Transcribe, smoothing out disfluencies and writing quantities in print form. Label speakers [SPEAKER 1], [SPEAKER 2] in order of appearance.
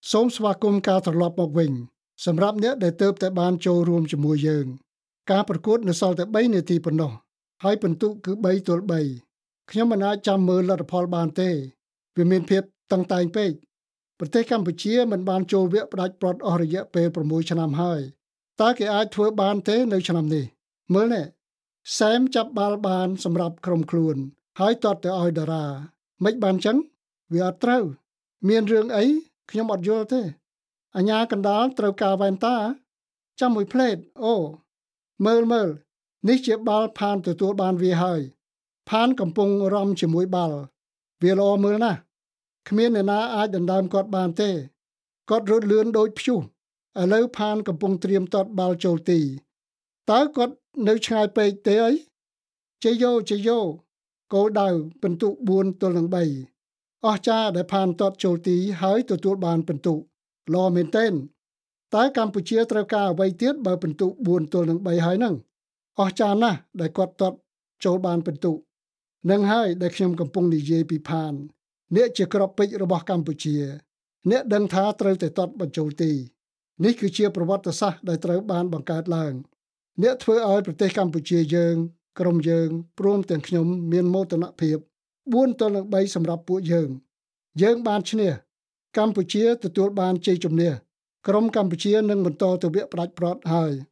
[SPEAKER 1] សូមស្វាគមន៍ការត្រឡប់មកវិញសម្រាប់អ្នកដែលទើបតែបានចូលរួមជាមួយយើងការប្រកួតនៅសល់តែ3នាទីប៉ុណ្ណោះហើយពិន្ទុគឺ3-3ខ្ញុំមិនអាចចាំមើលលទ្ធផលបានទេវាមានភាពតឹងតែងពេកប្រទេសកម្ពុជាមិនបានចូលវគ្គផ្ដាច់ព្រ័ត្រអស់រយៈពេល6ឆ្នាំហើយតើគេអាចធ្វើបានទេនៅឆ្នាំនេះមើលនេះសែមចាប់បាល់បានសម្រាប់ក្រុមខ្លួនហើយទាត់ទៅឲ្យតារាមិនបានចឹងវាអត់ត្រូវមានរឿងអីខ្ញុំអត់យល់ទេអញ្ញាកណ្ដាលត្រូវការវ៉ែនតាចាំមួយផ្លេតអូមើលនេះជាបាល់ផានទទួលបានវាហើយផានកំពុងរំជាមួយបាល់វាល្អមើលណាស់គ្មានអ្នកណាអាចដណ្ដើមគាត់បានទេគាត់រត់លឿនដូចព្យុះឥឡូវផានកំពុងត្រៀមទាត់បាល់ចូលទីតើគាត់នៅឆ្ងាយពេកទេអីជ័យយោគោលដៅពិន្ទុ4-3អស្ចារ្យដែលផានទាត់ចូលទីហើយទទួលបានពិន្ទុល្អមែនទែនតើកម្ពុជាត្រូវការអ្វីទៀតបើពិន្ទុ4-3ហើយហ្នឹងអស្ចារ្យណាស់ដែលគាត់ទាត់ចូលបានពិន្ទុនឹងហើយដែលខ្ញុំកំពុងនិយាយពីផានអ្នកជាក្របពេជ្ររបស់កម្ពុជាអ្នកដឹងថាត្រូវតែទាត់បញ្ចូលទីនេះគឺជាប្រវត្តិសាស្ត្រដែលត្រូវបានបង្កើតឡើងអ្នកធ្វើឲ្យប្រទេសកម្ពុជាយើងក្រុមយើងព្រមទាំងខ្ញុំមានមោទនភាព4-3សម្រាប់ពួកយើងបានឈ្នះកម្ពុជាទទួលបានជ័យជំនះក្រុមកម្ពុជានឹងបន្តទៅវគ្គផ្ដាច់ព្រ័ត្រហើយ